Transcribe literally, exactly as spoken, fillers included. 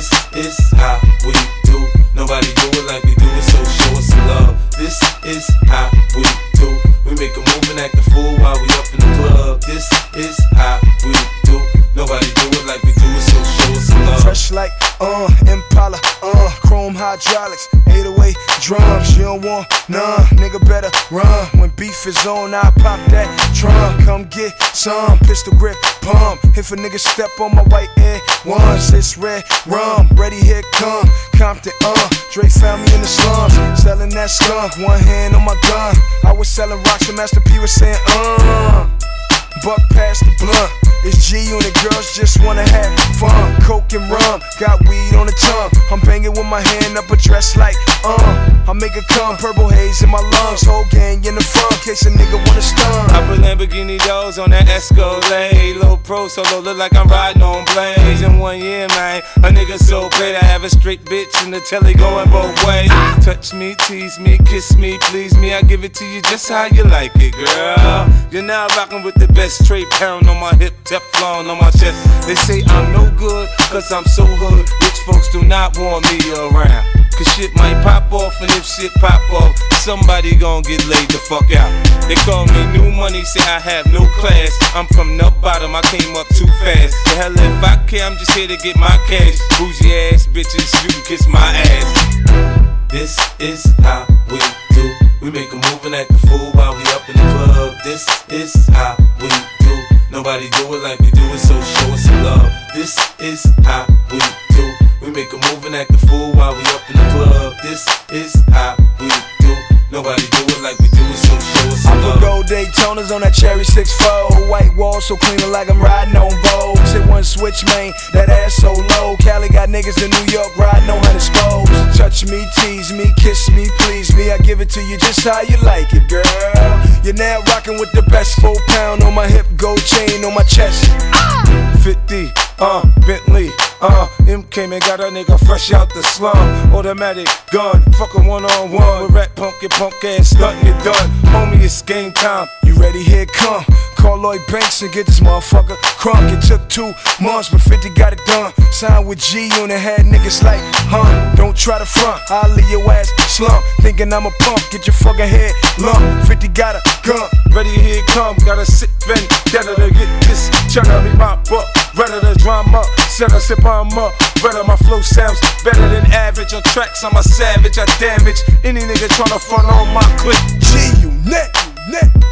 This is how we do. Nobody do it like we do it, so show us some love. This is how we do. We make a move and act a fool while we up in the club. This is how we do. Nobody do it like we do it, so show us some love. Fresh like, uh, Impala, uh, chrome hydraulics, eight oh eight drums. You don't want none, nigga better run. When beef is on, I pop that trunk. Come get some, pistol grip, pump. If a nigga step on my white air once, it's red rum. Ready, here come Compton, uh. Dre found me in the slums, selling that skunk. One hand on my gun. I was selling rocks and Master P was saying, uh. Buck past the blunt. It's G Unit, girls just wanna have fun. Coke and rum, got weed on the tongue. I'm banging with my hand up a dress like, uh I make it come, purple haze in my lungs. Whole gang in the front, case a nigga wanna stun. I put Lamborghini doors on that Escalade. Low pro solo, look like I'm riding on blades. In one year, man, a nigga so paid. I have a straight bitch in the telly going both ways. Touch me, tease me, kiss me, please me. I give it to you just how you like it, girl. You're now rocking with the best, straight pound on my hip, Teflon on my chest. They say I'm no good, cause I'm so hood. Rich folks do not want me around, cause shit might pop off, and if shit pop off, somebody gon' get laid the fuck out. They call me new money, say I have no class. I'm from the bottom, I came up too fast. The hell if I care, I'm just here to get my cash. Bougie ass bitches, you can kiss my ass. This is how we do. We make a move and act a fool while we up in the club. This is how we do. Nobody do it like we do it, so show us some love. This is how we do. We make a move and act a fool while we up in the club. This is how we do. Nobody do it like we do it, so show us some love. I put gold Daytonas on that cherry six four. White wall so clean like I'm riding on Vogues. Hit one switch, man, that ass so low. Cali got niggas in New York riding on hundred spokes. Touch me, tease me, kiss me, please me. I give it to you just how you like it, girl. You're now rocking with the best. Four pound on my hip, gold chain on my chest. fifty, uh, Bentley, uh, M came and got a nigga fresh out the slum. Automatic gun, fuck a one on one. With rat punk, get punk ass, stuntin' it done. Homie, it's game time. You ready? Here it come. Call Lloyd Banks and get this motherfucker crunk. It took two months, but fifty got it done. Signed with G Unit, had niggas like, huh? Don't try to front, I'll leave your ass slump. Thinking I'm a punk, get your fucking head lump. fifty got a gun. Ready, here it come. Got a sick vendetta to get this. Tryna be my buck. Ready to drama. Set a sip on up. Better my flow sounds better than average. On tracks, I'm a savage. I damage any nigga tryna front on my clip. G Unit, Unit.